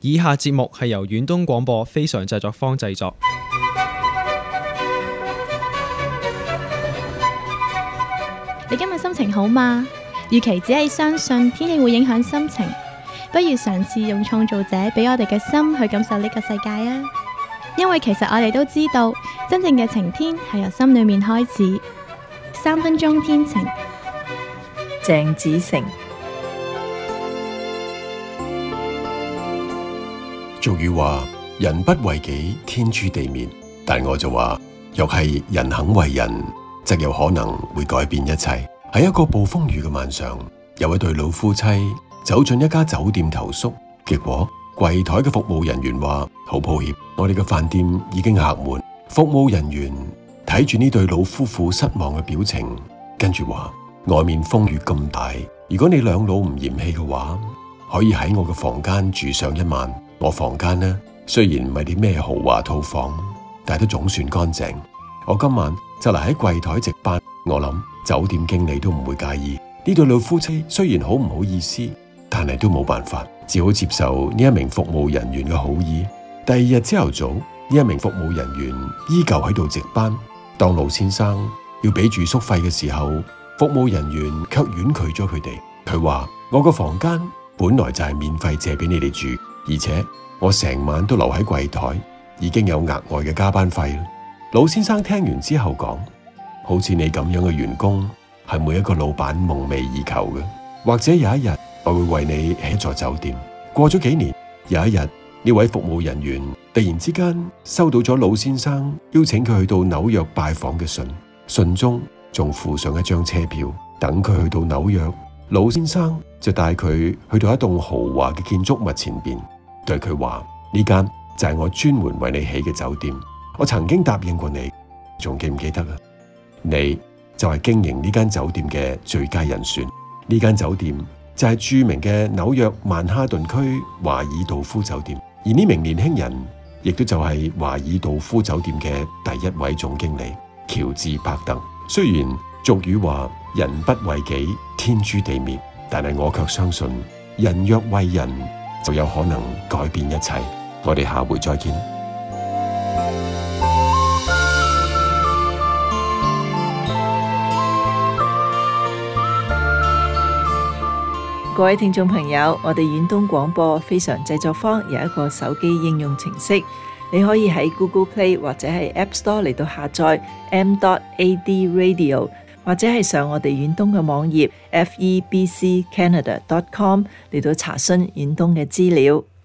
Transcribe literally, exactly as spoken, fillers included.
以下節目係由遠東廣播非常製作坊製作。 你今日心情好嗎？與其只係相信天氣會影響心情，不如嘗試用創造者俾我哋嘅心去感受呢個世界啊！因為其實我哋都知道，真正嘅晴天係由心裏面開始。三分鐘天晴， 鄭子誠。 俗語話：人不為己，天誅地滅。但我就話，若係人肯為人，則有可能會改變一切。喺一個暴風雨嘅晚上，有一對老夫妻走進一家酒店投宿，結果櫃台嘅服務人員話：好抱歉，我哋嘅飯店已經客滿。服務人員睇住呢對老夫婦失望嘅表情，跟住話：外面風雨咁大，如果你兩老唔嫌棄嘅話，可以喺我嘅房間住上一晚。我房間呢，雖然唔係啲咩豪華套房，但係都總算乾淨。我今晚就嚟喺櫃台值班，我諗酒店經理都唔會介意。呢對老夫妻雖然好唔好意思，但係都冇辦法，只好接受呢一名服務人員嘅好意。第二日朝頭早，呢一名服務人員依舊喺度值班。當老先生要俾住宿費嘅時候，服務人員卻婉拒咗佢哋。佢話：我個房間本來就係免費借俾你哋住，而且我成晚都留喺櫃台，已經有額外嘅加班費。老先生聽完之後講：好似你咁樣嘅員工係每一個老闆夢寐以求嘅。或者有一日我會為你起一座酒店。過咗幾年，有一日呢位服務人員突然之間收到咗老先生邀請佢去到紐約拜訪嘅信，信中仲附上一張車票。等佢去到紐約，老先生就帶佢去到一棟豪華嘅建築物前邊，對佢話：呢間就係我專門為你起嘅酒店，我曾經答應過你，仲記唔記得啊？你就係經營呢間酒店嘅最佳人選。呢間酒店就係著名嘅紐約曼哈頓區華爾道夫酒店，而呢名年輕人亦都就係華爾道夫酒店嘅第一位總經理喬治伯特。雖然俗語話人不為己，天誅地滅，但係我卻相信人若為人，就有可能改變一切。我哋下回再見。 各位聽眾朋友，我哋遠東廣播非常製作坊有一個手機應用程式，你可以喺 Google Play 或者係 App Store 嚟到下載 m dot a d radio， 或者係上我哋遠東嘅網頁 f e b c canada dot com 嚟到查詢遠東嘅資料。